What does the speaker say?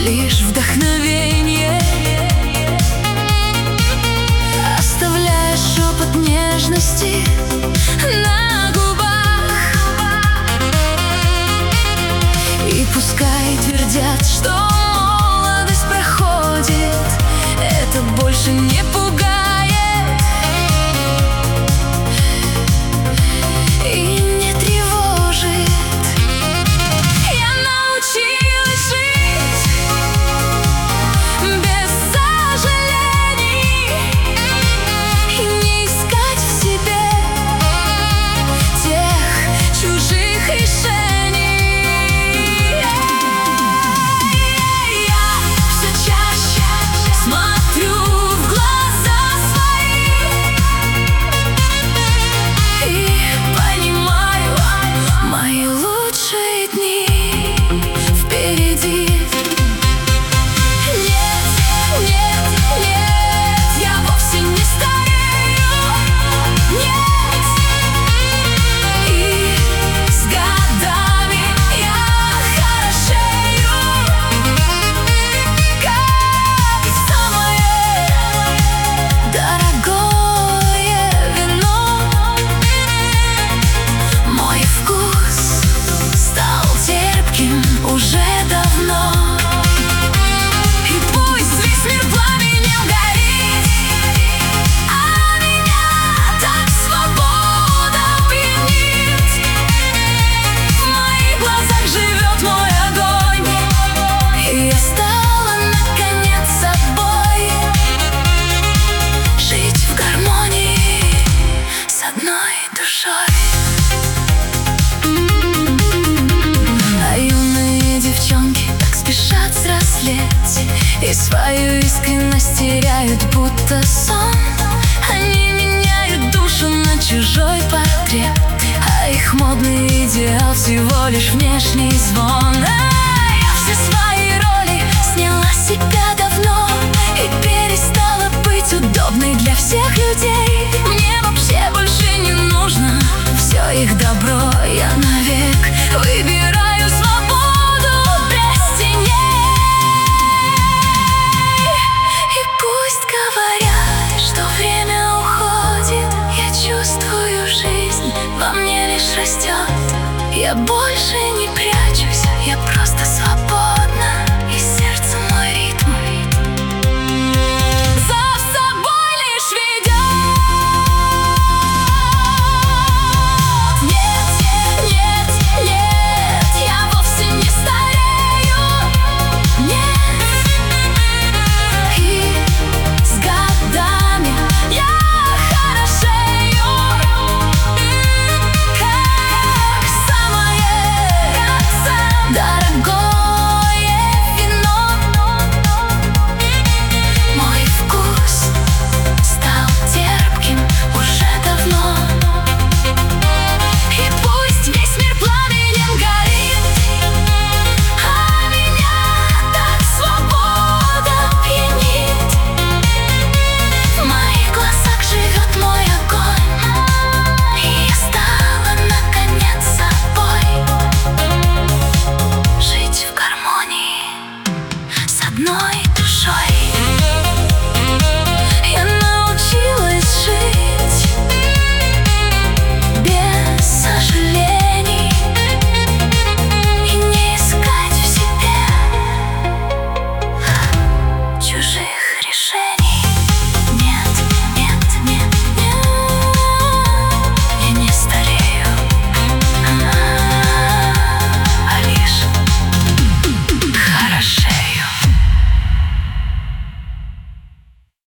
лишь вдохновение, оставляя шепот нежности на губах. И пускай твердят, что молодость проходит, это больше не пугает и не тревожит. Я научилась жить без сожалений и не искать в себе тех чужих решений. Я все чаще смотрю в глаза свои и понимаю, мои лучшие дни впереди. Нет, нет, нет, я вовсе не старею. Нет, и с годами я хорошею, как самое дорогое вино. Мой вкус стал терпким уже давно. И пусть весь мир пламенем горит, а меня так свобода пьянит. В моих глазах живет мой огонь, и я стала наконец собой, жить в гармонии с одной душой. А юные девчонки так спешат взрослеть и свою искренность теряют, будто сон. Они меняют душу на чужой портрет, а их модный идеал всего лишь внешний звон. Я все свои роли сняла с себя давно и перестала быть удобной для всех людей. Мне вообще больше не нужно все их добро. Я навек выбираю свободу без теней. И пусть говорят, что время уходит, я чувствую, жизнь во мне лишь растет. Я больше не прячусь, я